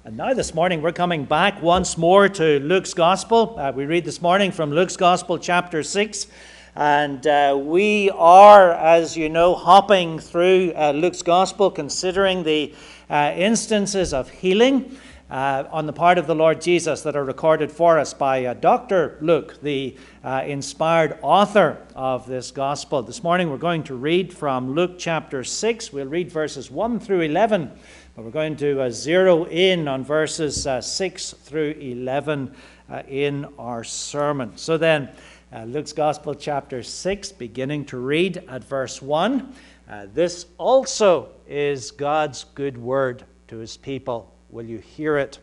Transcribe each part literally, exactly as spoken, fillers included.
And now this morning we're coming back once more to Luke's Gospel. Uh, we read this morning from Luke's Gospel chapter six. And uh, we are, as you know, hopping through uh, Luke's Gospel, considering the uh, instances of healing uh, on the part of the Lord Jesus that are recorded for us by uh, Doctor Luke, the uh, inspired author of this Gospel. This morning we're going to read from Luke chapter six. We'll read verses one through eleven. But we're going to uh, zero in on verses uh, six through eleven uh, in our sermon. So then, uh, Luke's Gospel chapter six, beginning to read at verse one. Uh, this also is God's good word to his people. Will you hear it?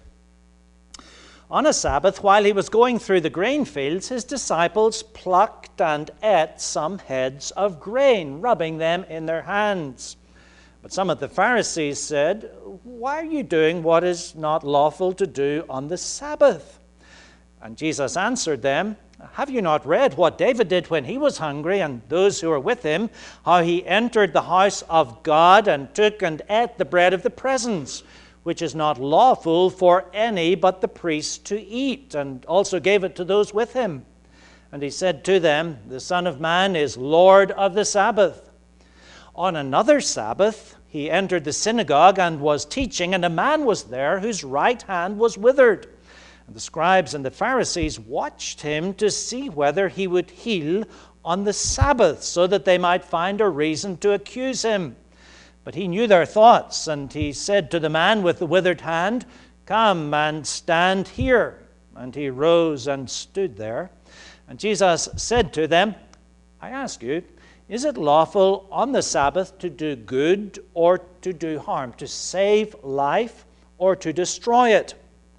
On a Sabbath, while he was going through the grain fields, his disciples plucked and ate some heads of grain, rubbing them in their hands. But some of the Pharisees said, "Why are you doing what is not lawful to do on the Sabbath?" And Jesus answered them, "Have you not read what David did when he was hungry, and those who were with him, how he entered the house of God and took and ate the bread of the presence, which is not lawful for any but the priest to eat, and also gave it to those with him? And he said to them, the Son of Man is Lord of the Sabbath." On another Sabbath, he entered the synagogue and was teaching, and a man was there whose right hand was withered. And the scribes and the Pharisees watched him to see whether he would heal on the Sabbath, so that they might find a reason to accuse him. But he knew their thoughts, and he said to the man with the withered hand, "Come and stand here." And he rose and stood there. And Jesus said to them, "I ask you, is it lawful on the Sabbath to do good or to do harm, to save life or to destroy it?"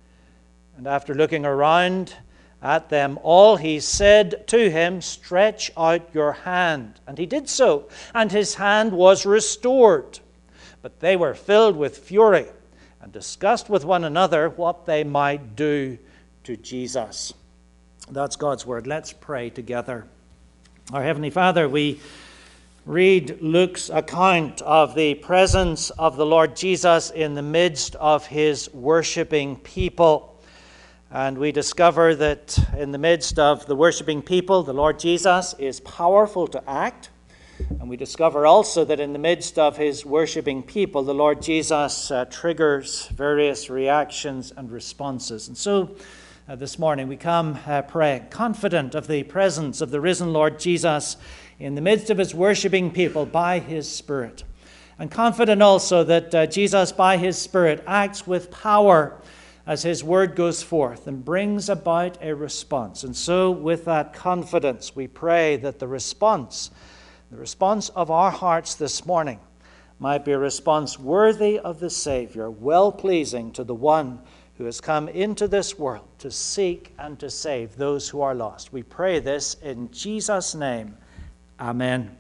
And after looking around at them all, he said to him, "Stretch out your hand." And he did so, and his hand was restored. But they were filled with fury and discussed with one another what they might do to Jesus. That's God's word. Let's pray together. Our Heavenly Father, we read Luke's account of the presence of the Lord Jesus in the midst of his worshiping people. And we discover that in the midst of the worshiping people, the Lord Jesus is powerful to act. And we discover also that in the midst of his worshiping people, the Lord Jesus uh, triggers various reactions and responses. And so uh, this morning we come uh, praying, confident of the presence of the risen Lord Jesus in the midst of his worshiping people by his Spirit. And confident also that uh, Jesus by his Spirit acts with power as his word goes forth and brings about a response. And so with that confidence, we pray that the response, the response of our hearts this morning might be a response worthy of the Savior, well-pleasing to the one who has come into this world to seek and to save those who are lost. We pray this in Jesus' name. Amen.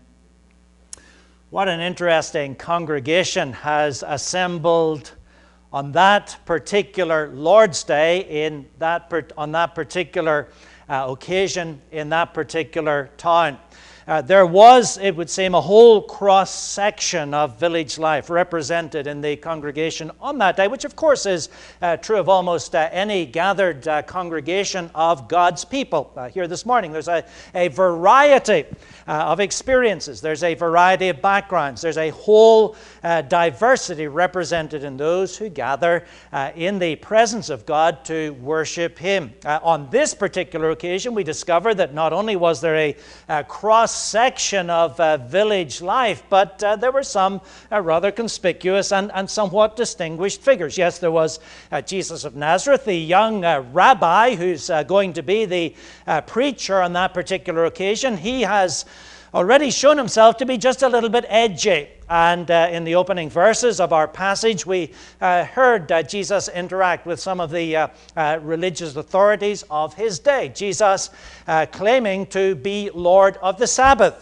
What an interesting congregation has assembled on that particular Lord's Day, in that on that particular uh, occasion, in that particular town. Uh, there was, it would seem, a whole cross-section of village life represented in the congregation on that day, which of course is uh, true of almost uh, any gathered uh, congregation of God's people. Uh, here this morning, there's a, a variety uh, of experiences. There's a variety of backgrounds. There's a whole uh, diversity represented in those who gather uh, in the presence of God to worship him. Uh, on this particular occasion, we discover that not only was there a, a cross section of uh, village life, but uh, there were some uh, rather conspicuous and, and somewhat distinguished figures. Yes, there was uh, Jesus of Nazareth, the young uh, rabbi who's uh, going to be the uh, preacher on that particular occasion. He has already shown himself to be just a little bit edgy. And uh, in the opening verses of our passage, we uh, heard uh, Jesus interact with some of the uh, uh, religious authorities of his day. Jesus uh, claiming to be Lord of the Sabbath.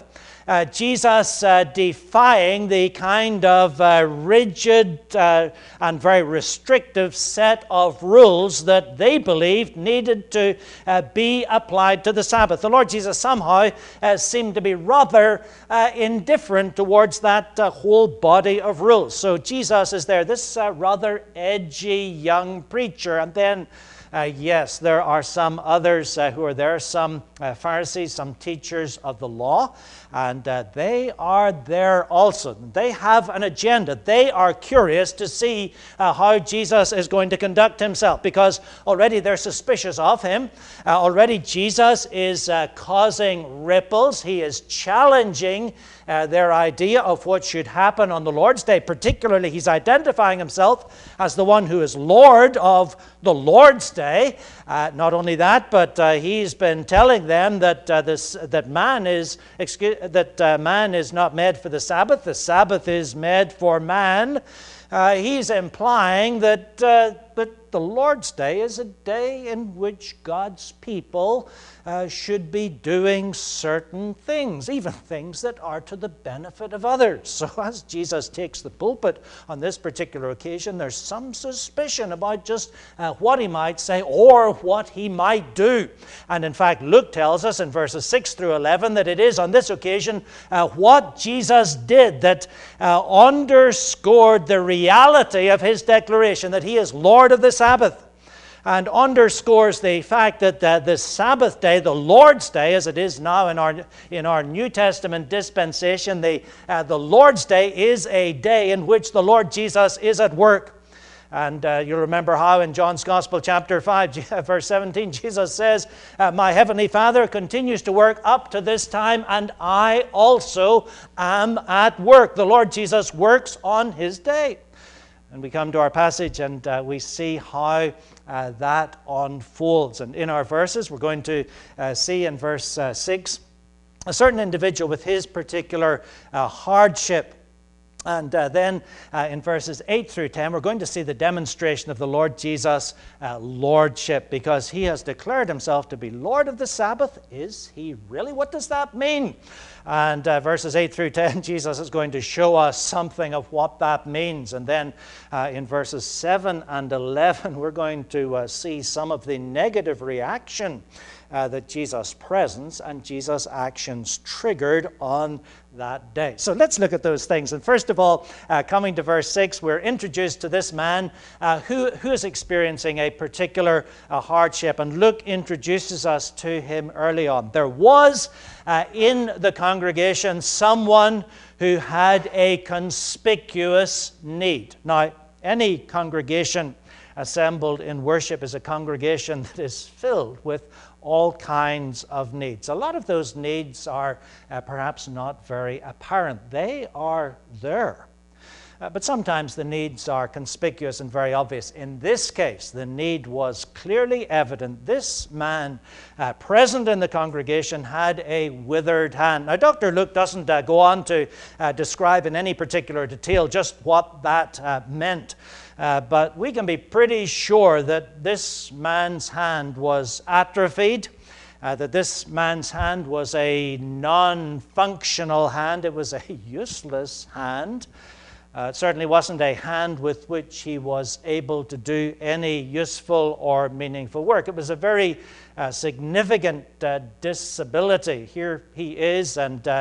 uh, Jesus uh, defying the kind of uh, rigid uh, and very restrictive set of rules that they believed needed to uh, be applied to the Sabbath. The Lord Jesus somehow uh, seemed to be rather uh, indifferent towards that uh, whole body of rules. So Jesus is there, this uh, rather edgy young preacher, and then Uh, yes, there are some others uh, who are there, some uh, Pharisees, some teachers of the law, and uh, they are there also. They have an agenda. They are curious to see uh, how Jesus is going to conduct himself, because already they're suspicious of him. Uh, already Jesus is uh, causing ripples. He is challenging Uh, their idea of what should happen on the Lord's Day. Particularly, he's identifying himself as the one who is Lord of the Lord's Day. Uh, not only that, but uh, he's been telling them that uh, this that man is excuse, that uh, man is not made for the Sabbath. The Sabbath is made for man. Uh, he's implying that uh, that the Lord's Day is a day in which God's people uh, should be doing certain things, even things that are to the benefit of others. So as Jesus takes the pulpit on this particular occasion, there's some suspicion about just uh, what he might say or what he might do. And in fact, Luke tells us in verses six through eleven that it is on this occasion uh, what Jesus did that uh, underscored the reality of his declaration that he is Lord of the Sabbath, and underscores the fact that uh, the Sabbath day, the Lord's Day, as it is now in our in our New Testament dispensation, the uh, the Lord's Day is a day in which the Lord Jesus is at work. And uh, you remember how in John's Gospel, chapter five, verse seventeen, Jesus says, uh, "My heavenly Father continues to work up to this time, and I also am at work." The Lord Jesus works on his day. And we come to our passage, and uh, we see how uh, that unfolds. And in our verses, we're going to uh, see in verse uh, six, a certain individual with his particular uh, hardship. And uh, then uh, in verses eight through ten, we're going to see the demonstration of the Lord Jesus' uh, lordship, because he has declared himself to be Lord of the Sabbath. Is he really? What does that mean? And uh, verses eight through ten, Jesus is going to show us something of what that means. And then uh, in verses seven and eleven, we're going to uh, see some of the negative reaction Uh, that Jesus' presence and Jesus' actions triggered on that day. So let's look at those things. And first of all, uh, coming to verse six, we're introduced to this man uh, who, who is experiencing a particular uh, hardship. And Luke introduces us to him early on. There was uh, in the congregation someone who had a conspicuous need. Now, any congregation assembled in worship is a congregation that is filled with all kinds of needs. A lot of those needs are uh, perhaps not very apparent. They are there. Uh, but sometimes the needs are conspicuous and very obvious. In this case, the need was clearly evident. This man uh, present in the congregation had a withered hand. Now, Doctor Luke doesn't uh, go on to uh, describe in any particular detail just what that uh, meant. Uh, but we can be pretty sure that this man's hand was atrophied, uh, that this man's hand was a non-functional hand. It was a useless hand. Uh, it certainly wasn't a hand with which he was able to do any useful or meaningful work. It was a very uh, significant uh, disability. Here he is, and uh,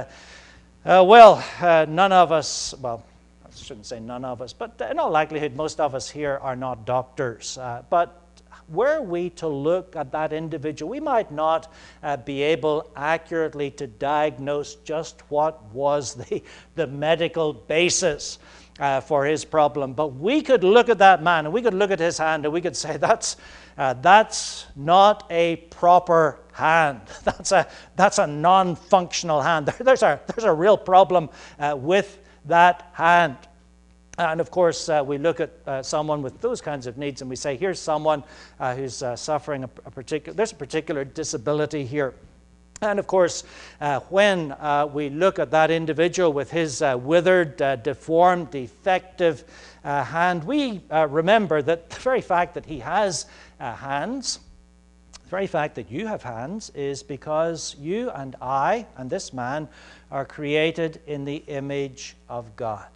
uh, well, uh, none of us, well, I shouldn't say none of us, but in all likelihood, most of us here are not doctors. Uh, but were we to look at that individual, we might not uh, be able accurately to diagnose just what was the, the medical basis uh, for his problem. But we could look at that man, and we could look at his hand, and we could say, that's, uh, that's not a proper hand. That's a, that's a non-functional hand. There, there's, a, there's a real problem uh, with that hand. And of course, uh, we look at uh, someone with those kinds of needs, and we say, here's someone uh, who's uh, suffering a, a particular, there's a particular disability here. And of course, uh, when uh, we look at that individual with his uh, withered, uh, deformed, defective uh, hand, we uh, remember that the very fact that he has uh, hands, The very fact that you have hands is because you and I and this man are created in the image of God.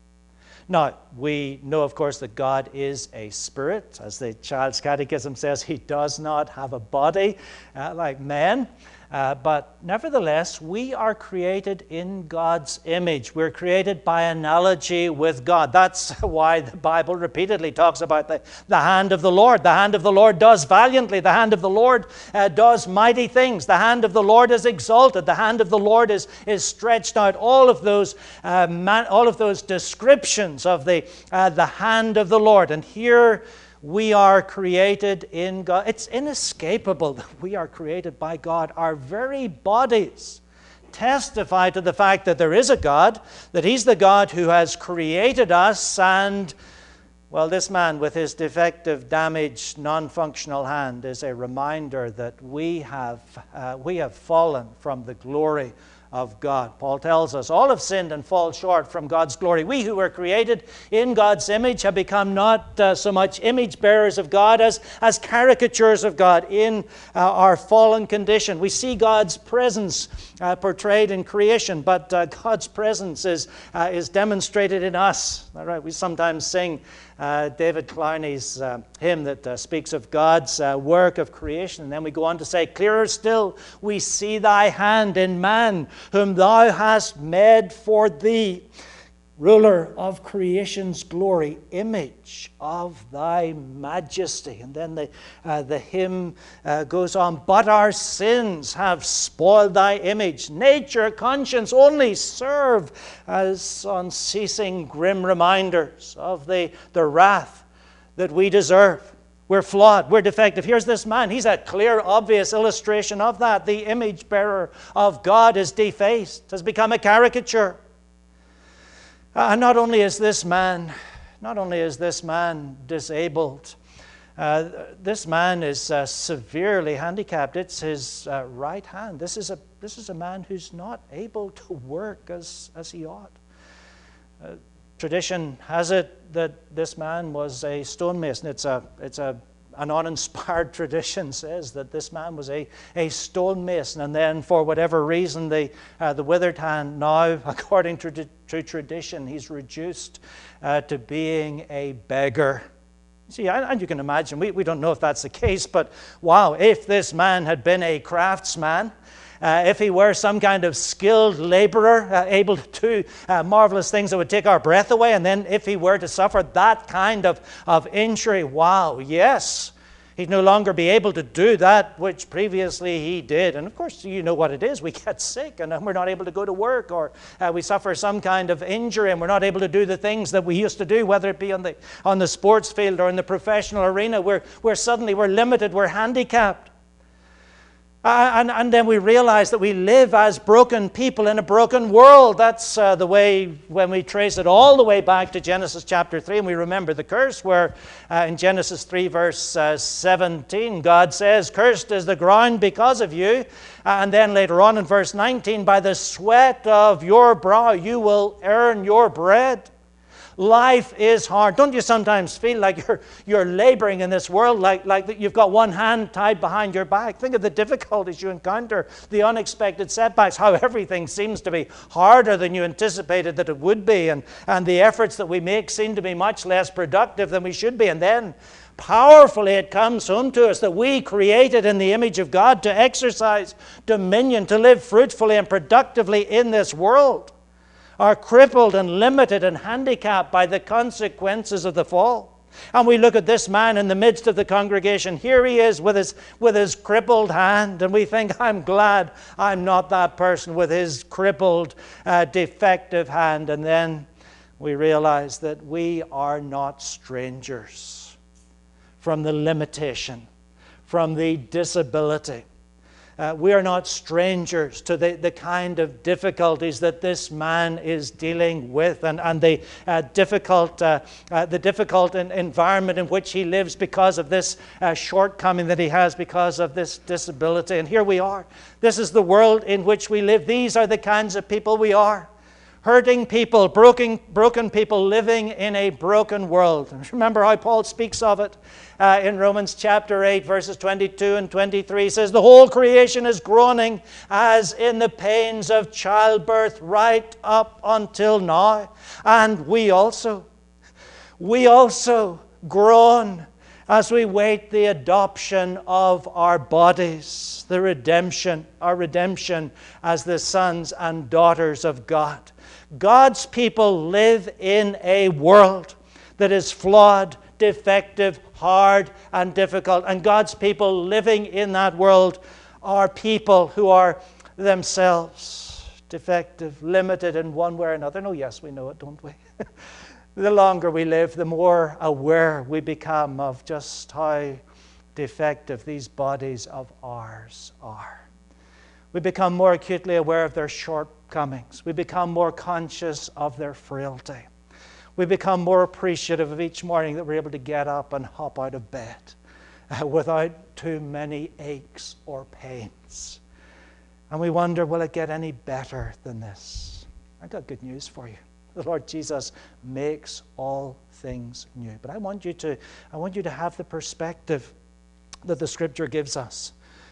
Now, we know, of course, that God is a spirit. As the Child's Catechism says, he does not have a body uh, like men. Uh, but nevertheless, we are created in God's image. We're created by analogy with God. That's why the Bible repeatedly talks about the, the hand of the Lord. The hand of the Lord does valiantly. The hand of the Lord uh, does mighty things. The hand of the Lord is exalted. The hand of the Lord is, is stretched out. All of those, uh, man, all of those descriptions of the, uh, the hand of the Lord. And here we are created in God. It's inescapable that we are created by God. Our very bodies testify to the fact that there is a God, that he's the God who has created us. And, well, this man with his defective, damaged, non-functional hand is a reminder that we have, uh, we have fallen from the glory of God. Paul tells us, all have sinned and fall short from God's glory. We who were created in God's image have become not uh, so much image bearers of God as, as caricatures of God in uh, our fallen condition. We see God's presence uh, portrayed in creation, but uh, God's presence is, uh, is demonstrated in us. All right, we sometimes sing Uh, David Clowney's uh, hymn that uh, speaks of God's uh, work of creation. And then we go on to say, clearer still, we see thy hand in man, whom thou hast made for thee, ruler of creation's glory, image of thy majesty. And then the, uh, the hymn uh, goes on, but our sins have spoiled thy image. Nature, conscience only serve as unceasing grim reminders of the, the wrath that we deserve. We're flawed, we're defective. Here's this man, he's a clear, obvious illustration of that. The image bearer of God is defaced, has become a caricature. Uh, and not only is this man, not only is this man disabled, uh, this man is uh, severely handicapped. It's his uh, right hand. This is a this is a man who's not able to work as as he ought. Uh, tradition has it that this man was a stonemason. It's a it's a An uninspired tradition says that this man was a, a stonemason, and then for whatever reason, the, uh, the withered hand now, according to, to tradition, he's reduced uh, to being a beggar. See, and you can imagine, we, we don't know if that's the case, but wow, if this man had been a craftsman, Uh, if he were some kind of skilled laborer, uh, able to do uh, marvelous things that would take our breath away, and then if he were to suffer that kind of, of injury, wow, yes, he'd no longer be able to do that which previously he did. And of course, you know what it is. We get sick and we're not able to go to work, or uh, we suffer some kind of injury and we're not able to do the things that we used to do, whether it be on the, on the sports field or in the professional arena. We're, we're suddenly, we're limited, we're handicapped. Uh, and, and then we realize that we live as broken people in a broken world. That's uh, the way, when we trace it all the way back to Genesis chapter three, and we remember the curse where uh, in Genesis three verse uh, seventeen, God says, cursed is the ground because of you. Uh, and then later on in verse nineteen, by the sweat of your brow you will earn your bread. Life is hard. Don't you sometimes feel like you're, you're laboring in this world, like, like that you've got one hand tied behind your back? Think of the difficulties you encounter, the unexpected setbacks, how everything seems to be harder than you anticipated that it would be, and, and the efforts that we make seem to be much less productive than we should be. And then powerfully it comes home to us that we, created in the image of God to exercise dominion, to live fruitfully and productively in this world, are crippled and limited and handicapped by the consequences of the fall. And we look at this man in the midst of the congregation. Here he is with his, with his crippled hand, and we think, I'm glad I'm not that person with his crippled, uh, defective hand. And then we realize that we are not strangers from the limitation, from the disability. Uh, we are not strangers to the, the kind of difficulties that this man is dealing with, and, and the uh, difficult, uh, uh, the difficult in, environment in which he lives because of this uh, shortcoming that he has because of this disability. And here we are. This is the world in which we live. These are the kinds of people we are, hurting people, broken, broken people living in a broken world. Remember how Paul speaks of it uh, in Romans chapter eight, verses twenty-two and twenty-three. He says, the whole creation is groaning as in the pains of childbirth right up until now. And we also, we also groan as we wait the adoption of our bodies, the redemption, our redemption as the sons and daughters of God. God's people live in a world that is flawed, defective, hard, and difficult. And God's people living in that world are people who are themselves defective, limited in one way or another. No, yes, we know it, don't we? The longer we live, the more aware we become of just how defective these bodies of ours are. We become more acutely aware of their shortcomings. We become more conscious of their frailty. We become more appreciative of each morning that we're able to get up and hop out of bed uh, without too many aches or pains. And we wonder, will it get any better than this? I've got good news for you. The Lord Jesus makes all things new. But I want you to, I want you to have the perspective that the Scripture gives us.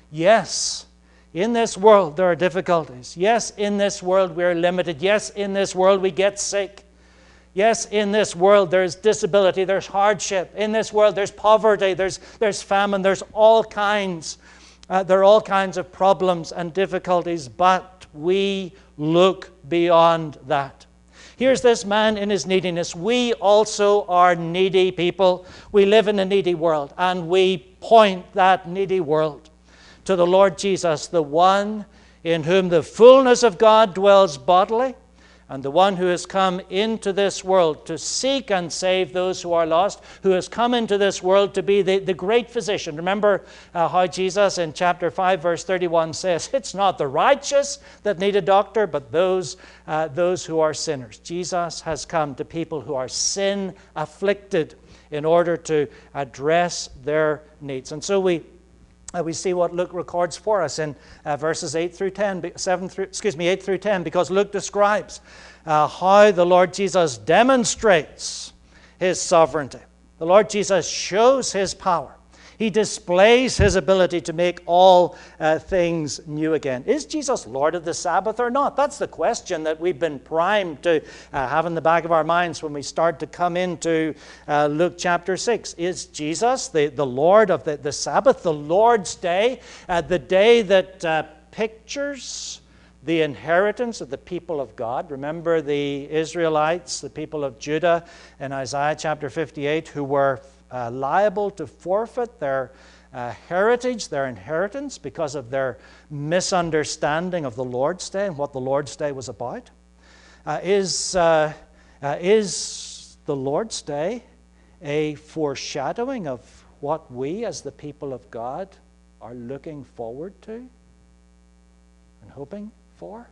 Yes, in this world there are difficulties. Yes, in this world we are limited. Yes, in this world we get sick. Yes, in this world there's disability, there's hardship. In this world there's poverty, there's, there's famine, there's all kinds. Uh, there are all kinds of problems and difficulties, but we look beyond that. Here's this man in his neediness. We also are needy people. We live in a needy world, and we point that needy world to the Lord Jesus, the one in whom the fullness of God dwells bodily, and the one who has come into this world to seek and save those who are lost, who has come into this world to be the, the great physician. Remember uh, how Jesus in chapter five, verse thirty-one says, it's not the righteous that need a doctor, but those, uh, those who are sinners. Jesus has come to people who are sin-afflicted in order to address their needs. And so we Uh, we see what Luke records for us in uh, verses eight through ten, seven through, excuse me, eight through ten, because Luke describes uh, how the Lord Jesus demonstrates his sovereignty. The Lord Jesus shows his power. He displays his ability to make all uh, things new again. Is Jesus Lord of the Sabbath or not? That's the question that we've been primed to uh, have in the back of our minds when we start to come into uh, Luke chapter six. Is Jesus the, the Lord of the, the Sabbath, the Lord's day, uh, the day that uh, pictures the inheritance of the people of God? Remember the Israelites, the people of Judah in Isaiah chapter fifty-eight, who were Uh, liable to forfeit their uh, heritage, their inheritance, because of their misunderstanding of the Lord's Day and what the Lord's Day was about. Uh, is, uh, uh, is the Lord's Day a foreshadowing of what we as the people of God are looking forward to and hoping for?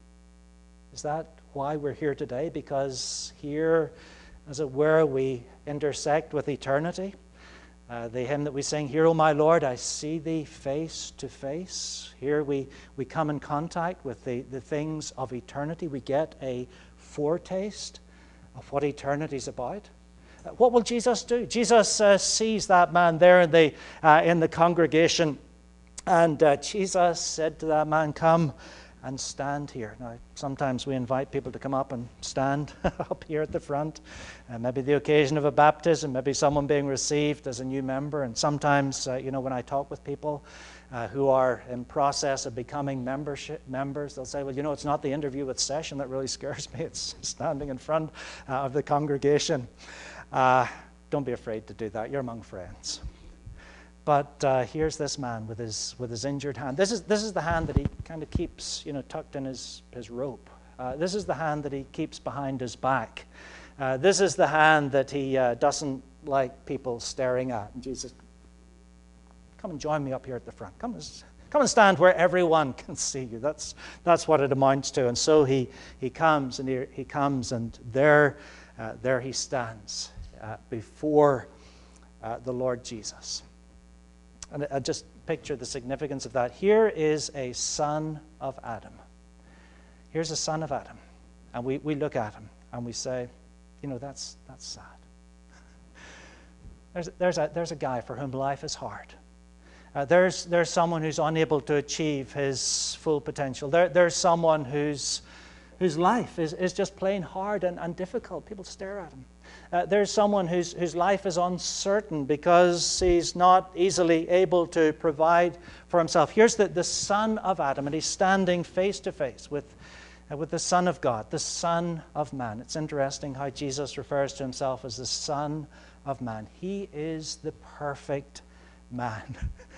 Is that why we're here today? Because here, as it were, we intersect with eternity. Uh, the hymn that we sing, Here, O my Lord, I see thee face to face. Here we, we come in contact with the, the things of eternity. We get a foretaste of what eternity is about. Uh, what will Jesus do? Jesus uh, sees that man there in the, uh, in the congregation, and uh, Jesus said to that man, come and stand here. Now, sometimes we invite people to come up and stand up here at the front. Uh, maybe the occasion of a baptism, maybe someone being received as a new member. And sometimes, uh, you know, when I talk with people uh, who are in process of becoming membership members, they'll say, well, you know, it's not the interview with session that really scares me. It's standing in front uh, of the congregation. Uh, don't be afraid to do that. You're among friends. But uh, here's this man with his with his injured hand. This is this is the hand that he kind of keeps, you know, tucked in his his robe. Uh, this is the hand that he keeps behind his back. Uh, this is the hand that he uh, doesn't like people staring at. And Jesus, come and join me up here at the front. Come and come and stand where everyone can see you. That's that's what it amounts to. And so he he comes and he he comes and there uh, there he stands uh, before uh, the Lord Jesus. And I just picture the significance of that. Here is a son of Adam. Here's a son of Adam And we, we look at him and we say, you know, that's that's sad. There's, there's, a, there's a guy for whom life is hard. Uh, there's, there's someone who's unable to achieve his full potential. There, there's someone whose, whose life is, is just plain hard and, and difficult. People stare at him. Uh, there's someone whose, whose life is uncertain because he's not easily able to provide for himself. Here's the, the Son of Adam, and he's standing face to face with, uh, with the Son of God, the Son of Man. It's interesting how Jesus refers to himself as the Son of Man. He is the perfect man.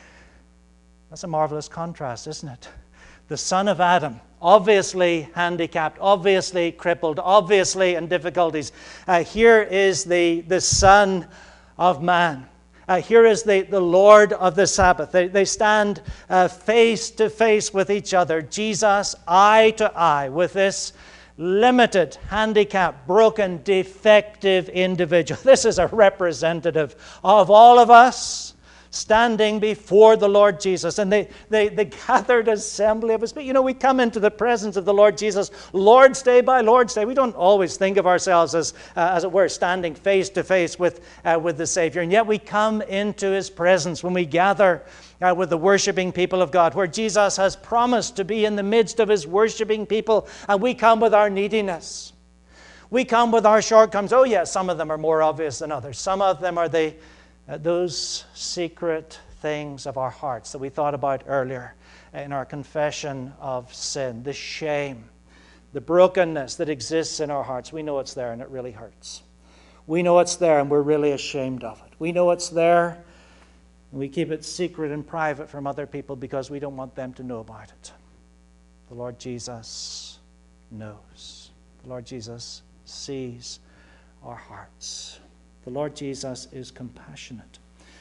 That's a marvelous contrast, isn't it? The son of Adam, obviously handicapped, obviously crippled, obviously in difficulties. Uh, here is the, the Son of Man. Uh, here is the, the Lord of the Sabbath. They, they stand uh, face to face with each other, Jesus eye to eye with this limited, handicapped, broken, defective individual. This is a representative of all of us standing before the Lord Jesus. And they, they, the gathered assembly of his people. You know, we come into the presence of the Lord Jesus, Lord's Day by Lord's Day. We don't always think of ourselves as, uh, as it were, standing face to face with, uh, with the Savior. And yet we come into his presence when we gather uh, with the worshiping people of God, where Jesus has promised to be in the midst of his worshiping people. And we come with our neediness. We come with our shortcomings. Oh, yes, some of them are more obvious than others. Some of them are the Uh, those secret things of our hearts that we thought about earlier in our confession of sin, the shame, the brokenness that exists in our hearts. We know it's there and it really hurts. We know it's there and we're really ashamed of it. We know it's there and we keep it secret and private from other people because we don't want them to know about it. The Lord Jesus knows. The Lord Jesus sees our hearts. The Lord Jesus is compassionate.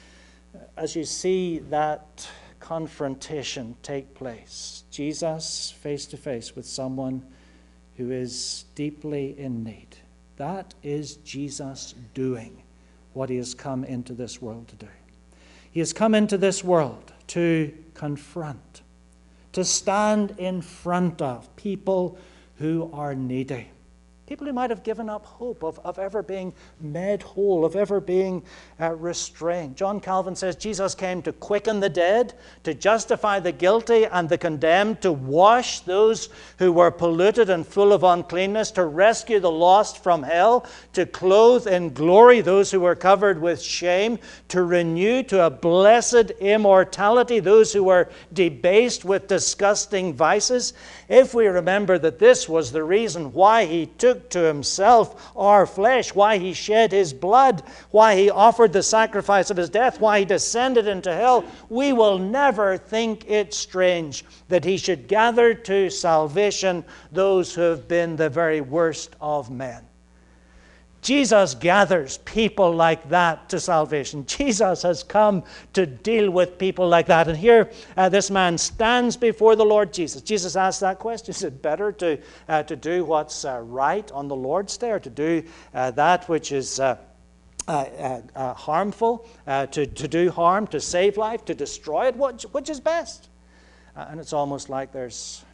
As you see that confrontation take place, Jesus face to face with someone who is deeply in need, that is Jesus doing what he has come into this world to do. He has come into this world to confront, to stand in front of people who are needy. People who might have given up hope of, of ever being made whole, of ever being uh, restrained. John Calvin says Jesus came to quicken the dead, to justify the guilty and the condemned, to wash those who were polluted and full of uncleanness, to rescue the lost from hell, to clothe in glory those who were covered with shame, to renew to a blessed immortality those who were debased with disgusting vices. If we remember that this was the reason why he took to himself our flesh, why he shed his blood, why he offered the sacrifice of his death, why he descended into hell, we will never think it strange that he should gather to salvation those who have been the very worst of men. Jesus gathers people like that to salvation. Jesus has come to deal with people like that. And here uh, this man stands before the Lord Jesus. Jesus asked that question. Is it better to, uh, to do what's uh, right on the Lord's Day, or to do uh, that which is uh, uh, uh, uh, harmful, uh, to, to do harm, to save life, to destroy it? Which, which is best? Uh, and it's almost like there's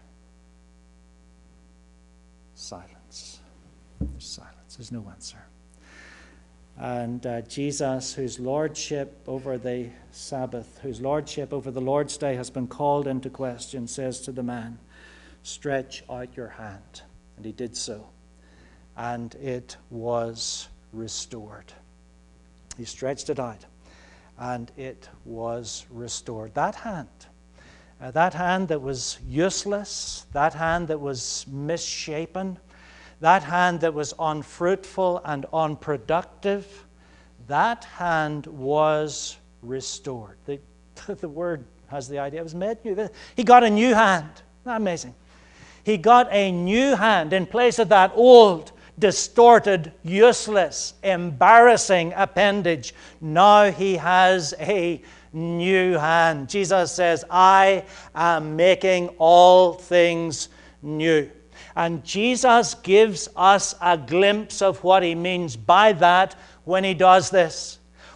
silence. There's silence. There's no answer. And uh, Jesus, whose lordship over the Sabbath, whose lordship over the Lord's Day has been called into question, says to the man, "Stretch out your hand." And he did so. And it was restored. He stretched it out. And it was restored. That hand, uh, that hand that was useless, that hand that was misshapen, that hand that was unfruitful and unproductive, that hand was restored. The, the word has the idea, it was made new. He got a new hand. Isn't that amazing? He got a new hand in place of that old, distorted, useless, embarrassing appendage. Now he has a new hand. Jesus says, "I am making all things new." And Jesus gives us a glimpse of what he means by that when he does this.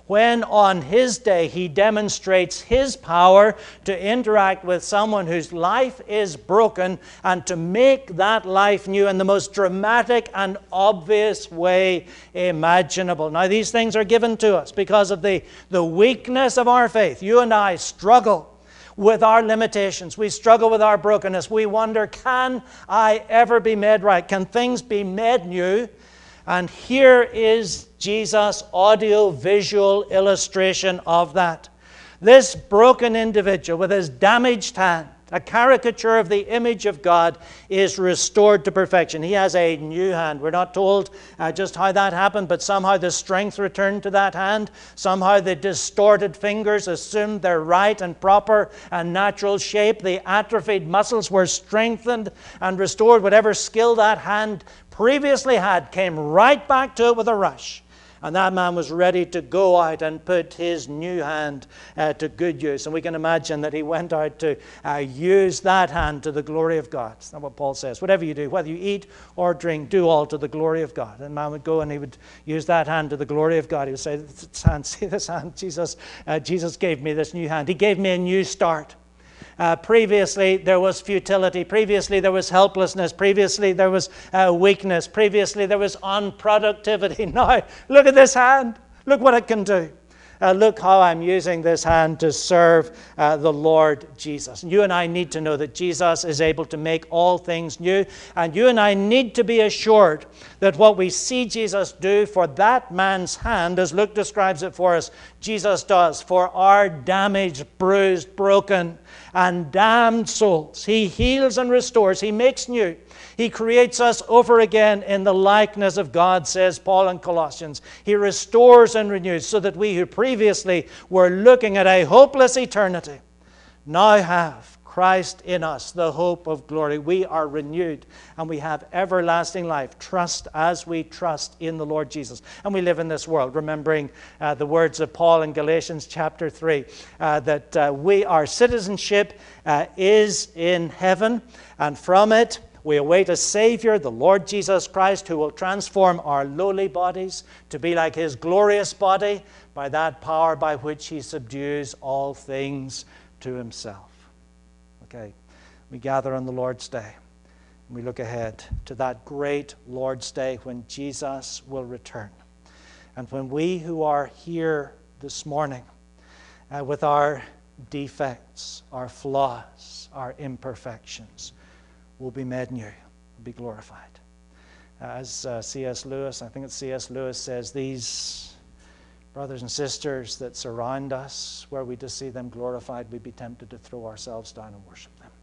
when on his day he demonstrates his power to interact with someone whose life is broken and to make that life new in the most dramatic and obvious way imaginable. Now, these things are given to us because of the, the weakness of our faith. You and I struggle with our limitations. We struggle with our brokenness. We wonder, can I ever be made right? Can things be made new? And here is Jesus' audio-visual illustration of that. This broken individual with his damaged hand, a caricature of the image of God, is restored to perfection. He has a new hand. We're not told uh, just how that happened, but somehow the strength returned to that hand. Somehow the distorted fingers assumed their right and proper and natural shape. The atrophied muscles were strengthened and restored. Whatever skill that hand previously had came right back to it with a rush. And that man was ready to go out and put his new hand uh, to good use. And we can imagine that he went out to uh, use that hand to the glory of God. That's what Paul says. Whatever you do, whether you eat or drink, do all to the glory of God. And the man would go and he would use that hand to the glory of God. He would say, this hand, see this hand, Jesus, uh, Jesus gave me this new hand. He gave me a new start. Uh, previously, there was futility. Previously, there was helplessness. Previously, there was uh, weakness. Previously, there was unproductivity. Now, look at this hand. Look what it can do. Uh, look how I'm using this hand to serve uh, the Lord Jesus. You and I need to know that Jesus is able to make all things new. And you and I need to be assured that what we see Jesus do for that man's hand, as Luke describes it for us, Jesus does for our damaged, bruised, broken, and damned souls. He heals and restores. He makes new. He creates us over again in the likeness of God, says Paul in Colossians. He restores and renews so that we who previously were looking at a hopeless eternity now have Christ in us, the hope of glory. We are renewed and we have everlasting life. Trust as we trust in the Lord Jesus. And we live in this world, remembering uh, the words of Paul in Galatians chapter three, uh, that uh, we, our citizenship uh, is in heaven, and from it we await a Savior, the Lord Jesus Christ, who will transform our lowly bodies to be like his glorious body by that power by which he subdues all things to himself. Okay, we gather on the Lord's Day, and we look ahead to that great Lord's Day when Jesus will return. And when we who are here this morning uh, with our defects, our flaws, our imperfections, will be made new, will be glorified. As uh, C S Lewis, I think it's C S Lewis, says, these brothers and sisters that surround us, were we to see them glorified, we'd be tempted to throw ourselves down and worship them.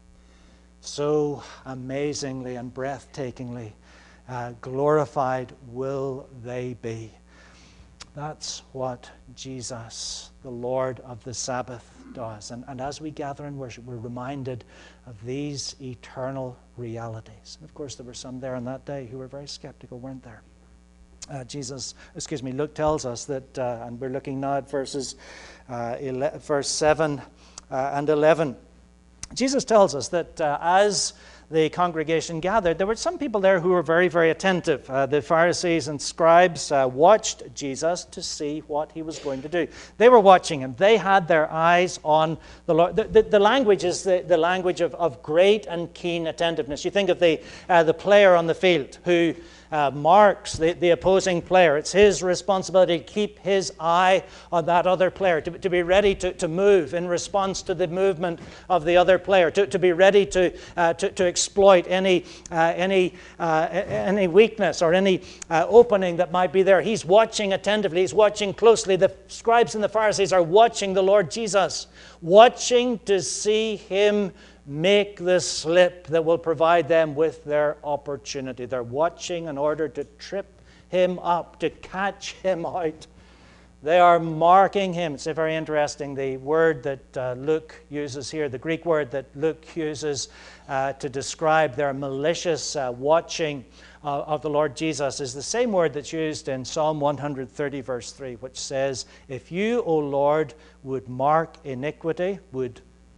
So amazingly and breathtakingly uh, glorified will they be. That's what Jesus, the Lord of the Sabbath, does. And, and as we gather and worship, we're reminded of these eternal realities. And of course, there were some there on that day who were very skeptical, weren't there? Uh, Jesus, excuse me, Luke tells us that, uh, and we're looking now at verses, uh, ele- verse seven uh, and eleven. Jesus tells us that uh, as the congregation gathered, there were some people there who were very, very attentive. Uh, the Pharisees and scribes uh, watched Jesus to see what he was going to do. They were watching him. They had their eyes on the Lord. The, the, the language is the, the language of, of great and keen attentiveness. You think of the, uh, the player on the field who Uh, marks the, the opposing player. It's his responsibility to keep his eye on that other player, to, to be ready to, to move in response to the movement of the other player, to, to be ready to, uh, to, to exploit any, uh, any, uh, any weakness or any uh, opening that might be there. He's watching attentively. He's watching closely. The scribes and the Pharisees are watching the Lord Jesus, watching to see him make the slip that will provide them with their opportunity. They're watching in order to trip him up, to catch him out. They are marking him. It's very interesting. The word that uh, Luke uses here, the Greek word that Luke uses uh, to describe their malicious uh, watching uh, of the Lord Jesus, is the same word that's used in Psalm one thirty, verse three, which says, "If you, O Lord, would mark iniquity, would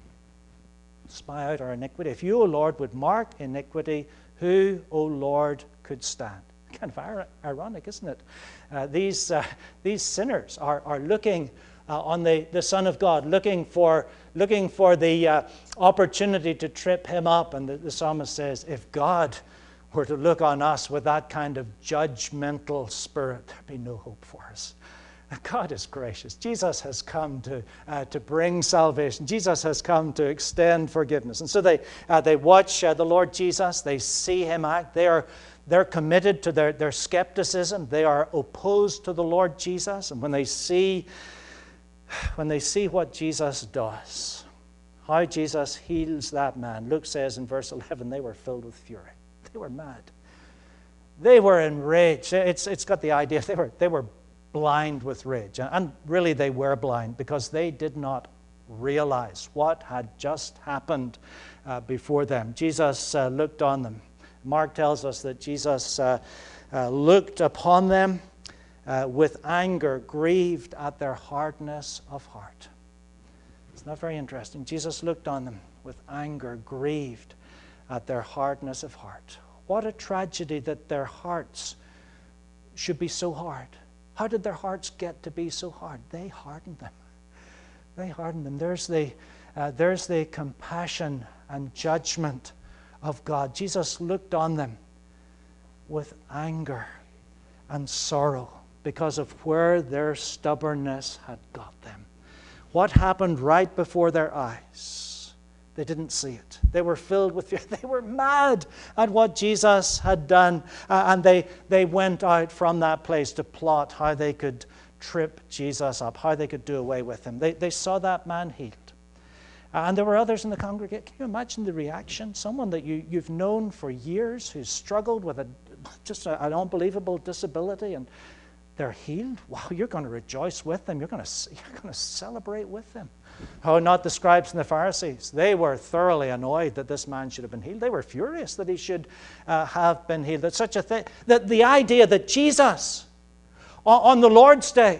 spy out our iniquity. If you, O Lord, would mark iniquity, who, O Lord, could stand?" Kind of ir- ironic, isn't it? Uh, these, uh, these sinners are, are looking uh, on the, the Son of God, looking for, looking for the uh, opportunity to trip him up. And the, the psalmist says, if God were to look on us with that kind of judgmental spirit, there'd be no hope for us. God is gracious. Jesus has come to uh, to bring salvation. Jesus has come to extend forgiveness. And so they uh, they watch uh, the Lord Jesus. They see him act. They are they're committed to their, their skepticism. They are opposed to the Lord Jesus. And when they see when they see what Jesus does, how Jesus heals that man, Luke says in verse eleven, they were filled with fury. They were mad. They were enraged. It's it's got the idea they were they were blind with rage. And really they were blind because they did not realize what had just happened uh, before them. Jesus uh, looked on them. Mark tells us that Jesus uh, uh, looked upon them uh, with anger, grieved at their hardness of heart. It's not very interesting. Jesus looked on them with anger, grieved at their hardness of heart. What a tragedy that their hearts should be so hard. How did their hearts get to be so hard? They hardened them. They hardened them. There's the, uh, there's the compassion and judgment of God. Jesus looked on them with anger and sorrow because of where their stubbornness had got them. What happened right before their eyes? They didn't see it. They were filled with fear. They were mad at what Jesus had done. Uh, and they, they went out from that place to plot how they could trip Jesus up, how they could do away with him. They, they saw that man healed. Uh, and there were others in the congregation. Can you imagine the reaction? Someone that you, you've known for years who's struggled with a, just a, an unbelievable disability, and they're healed. Wow, you're going to rejoice with them. You're going to, you're going to celebrate with them. Oh, not the scribes and the Pharisees. They were thoroughly annoyed that this man should have been healed. They were furious that he should uh, have been healed. That such a thing, that the idea that Jesus on the Lord's Day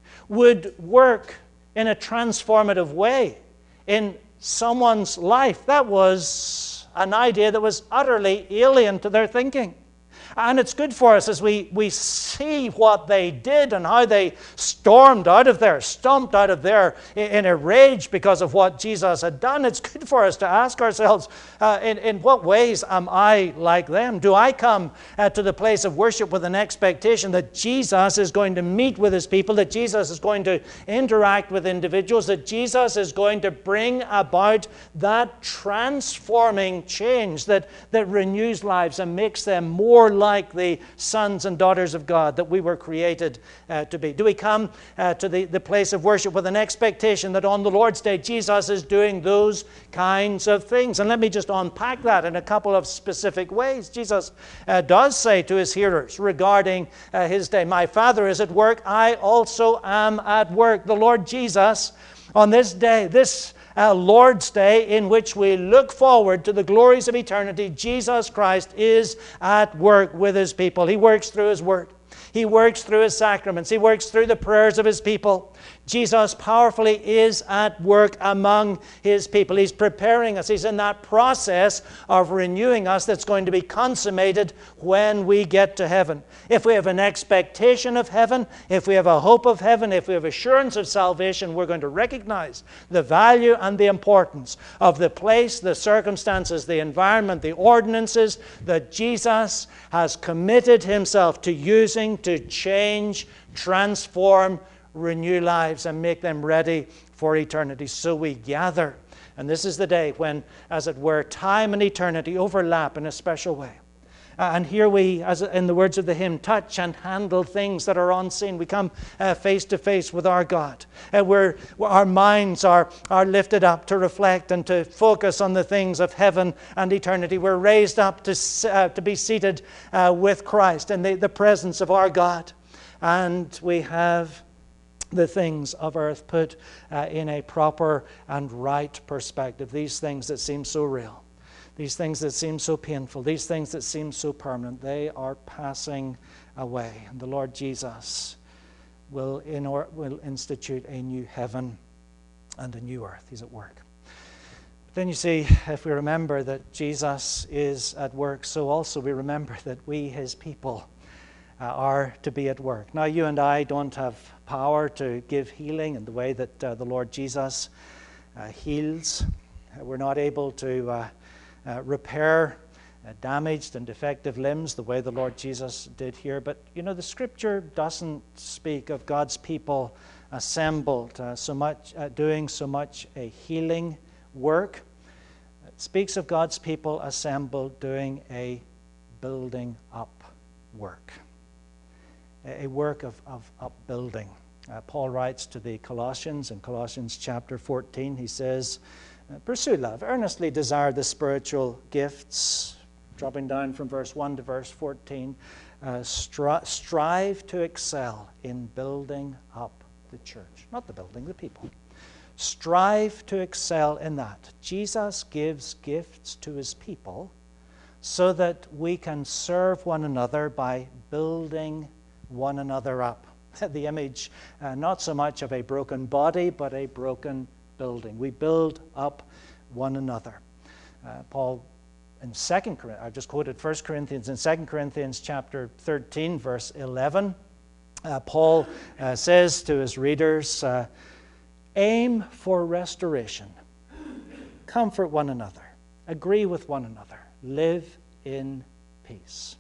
would work in a transformative way in someone's life, that was an idea that was utterly alien to their thinking. And it's good for us as we, we see what they did and how they stormed out of there, stomped out of there in a rage because of what Jesus had done. It's good for us to ask ourselves, uh, in, in what ways am I like them? Do I come uh, to the place of worship with an expectation that Jesus is going to meet with his people, that Jesus is going to interact with individuals, that Jesus is going to bring about that transforming change that, that renews lives and makes them more like the sons and daughters of God that we were created uh, to be? Do we come uh, to the, the place of worship with an expectation that on the Lord's Day Jesus is doing those kinds of things? And let me just unpack that in a couple of specific ways. Jesus uh, does say to his hearers regarding uh, his day, "My Father is at work, I also am at work." The Lord Jesus on this day, this Uh, Lord's Day, in which we look forward to the glories of eternity, Jesus Christ is at work with his people. He works through his word. He works through his sacraments. He works through the prayers of his people. Jesus powerfully is at work among his people. He's preparing us. He's in that process of renewing us that's going to be consummated when we get to heaven. If we have an expectation of heaven, if we have a hope of heaven, if we have assurance of salvation, we're going to recognize the value and the importance of the place, the circumstances, the environment, the ordinances that Jesus has committed himself to using to change, transform, renew lives and make them ready for eternity. So we gather, and this is the day when, as it were, time and eternity overlap in a special way. Uh, and here we, as in the words of the hymn, touch and handle things that are unseen. We come uh, face to face with our God. Uh, where our minds are, are lifted up to reflect and to focus on the things of heaven and eternity. We're raised up to, uh, to be seated uh, with Christ in the, the presence of our God. And we have the things of earth put uh, in a proper and right perspective. These things that seem so real, these things that seem so painful, these things that seem so permanent, they are passing away. And the Lord Jesus will, in or, will institute a new heaven and a new earth. He's at work. But then you see, if we remember that Jesus is at work, so also we remember that we, his people, uh, are to be at work. Now, you and I don't have power to give healing in the way that uh, the Lord Jesus uh, heals. Uh, we're not able to uh, uh, repair uh, damaged and defective limbs the way the Lord Jesus did here. But, you know, the Scripture doesn't speak of God's people assembled, uh, so much uh, doing so much a healing work. It speaks of God's people assembled doing a building up work, a work of, of upbuilding. Uh, Paul writes to the Colossians in Colossians chapter fourteen, he says, pursue love, earnestly desire the spiritual gifts. Dropping down from verse one to verse fourteen, uh, stri- strive to excel in building up the church. Not the building, the people. Strive to excel in that. Jesus gives gifts to his people so that we can serve one another by building one another up. The image, uh, not so much of a broken body, but a broken building. We build up one another. Uh, Paul, in Second Corinthians, I just quoted First Corinthians, in Second Corinthians chapter thirteen, verse eleven, uh, Paul uh, says to his readers, uh, aim for restoration, comfort one another, agree with one another, live in peace.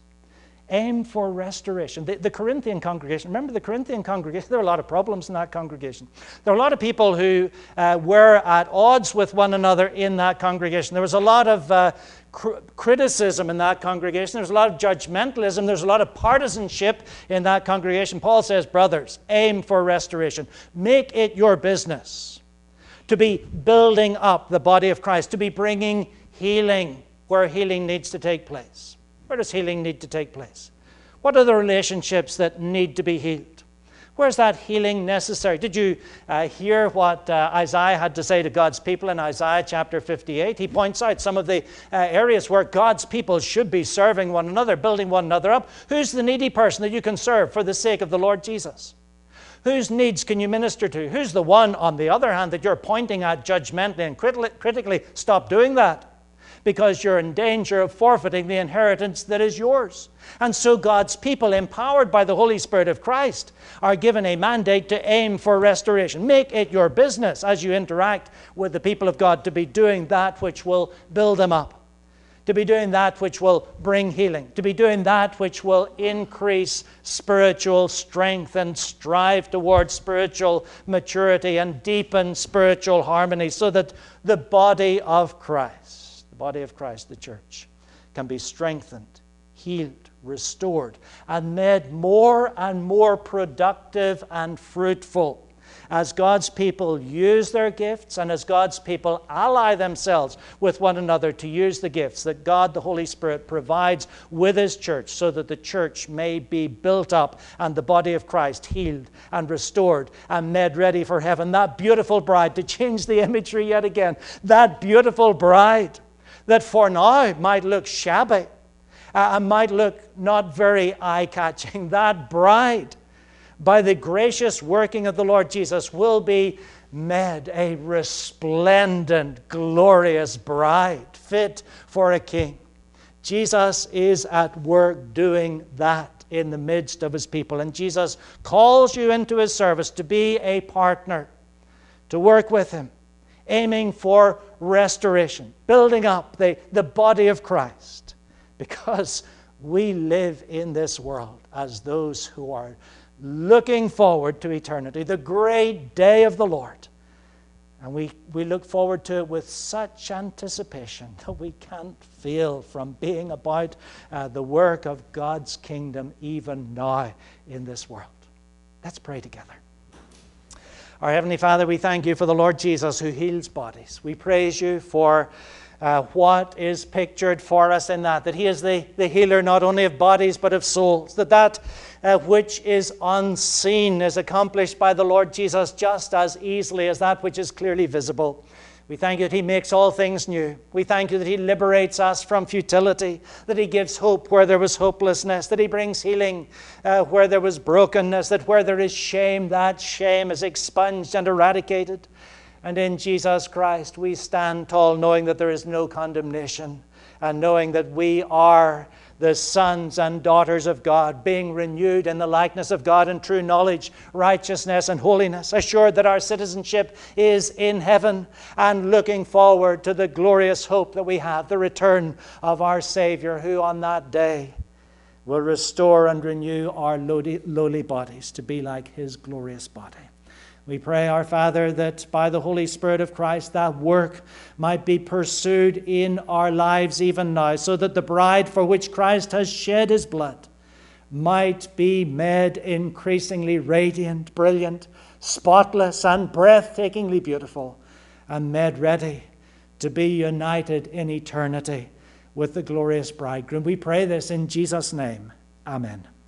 Aim for restoration. The, the Corinthian congregation, remember the Corinthian congregation, there were a lot of problems in that congregation. There were a lot of people who uh, were at odds with one another in that congregation. There was a lot of uh, cr- criticism in that congregation. There was a lot of judgmentalism. There was a lot of partisanship in that congregation. Paul says, brothers, aim for restoration. Make it your business to be building up the body of Christ, to be bringing healing where healing needs to take place. Where does healing need to take place? What are the relationships that need to be healed? Where's that healing necessary? Did you uh, hear what uh, Isaiah had to say to God's people in Isaiah chapter fifty-eight? He points out some of the uh, areas where God's people should be serving one another, building one another up. Who's the needy person that you can serve for the sake of the Lord Jesus? Whose needs can you minister to? Who's the one, on the other hand, that you're pointing at judgmentally and criti- critically? Stop doing that, because you're in danger of forfeiting the inheritance that is yours. And so God's people, empowered by the Holy Spirit of Christ, are given a mandate to aim for restoration. Make it your business as you interact with the people of God to be doing that which will build them up, to be doing that which will bring healing, to be doing that which will increase spiritual strength and strive towards spiritual maturity and deepen spiritual harmony, so that the body of Christ, body of Christ, the church, can be strengthened, healed, restored, and made more and more productive and fruitful as God's people use their gifts and as God's people ally themselves with one another to use the gifts that God, the Holy Spirit, provides with his church, so that the church may be built up and the body of Christ healed and restored and made ready for heaven. That beautiful bride, to change the imagery yet again, that beautiful bride that for now might look shabby uh, and might look not very eye-catching, that bride, by the gracious working of the Lord Jesus, will be made a resplendent, glorious bride, fit for a king. Jesus is at work doing that in the midst of his people. And Jesus calls you into his service to be a partner, to work with him, aiming for restoration, building up the, the body of Christ, because we live in this world as those who are looking forward to eternity, the great day of the Lord. And we, we look forward to it with such anticipation that we can't fail from being about uh, the work of God's kingdom even now in this world. Let's pray together. Our Heavenly Father, we thank you for the Lord Jesus who heals bodies. We praise you for uh, what is pictured for us in that, that he is the, the healer not only of bodies but of souls, that that uh, which is unseen is accomplished by the Lord Jesus just as easily as that which is clearly visible. We thank you that he makes all things new. We thank you that he liberates us from futility, that he gives hope where there was hopelessness, that he brings healing uh, where there was brokenness, that where there is shame, that shame is expunged and eradicated. And in Jesus Christ we stand tall, knowing that there is no condemnation, and knowing that we are the sons and daughters of God, being renewed in the likeness of God in true knowledge, righteousness, and holiness, assured that our citizenship is in heaven, and looking forward to the glorious hope that we have, the return of our Savior, who on that day will restore and renew our lowly, lowly bodies to be like his glorious body. We pray, our Father, that by the Holy Spirit of Christ, that work might be pursued in our lives even now, so that the bride for which Christ has shed his blood might be made increasingly radiant, brilliant, spotless, and breathtakingly beautiful, and made ready to be united in eternity with the glorious bridegroom. We pray this in Jesus' name. Amen.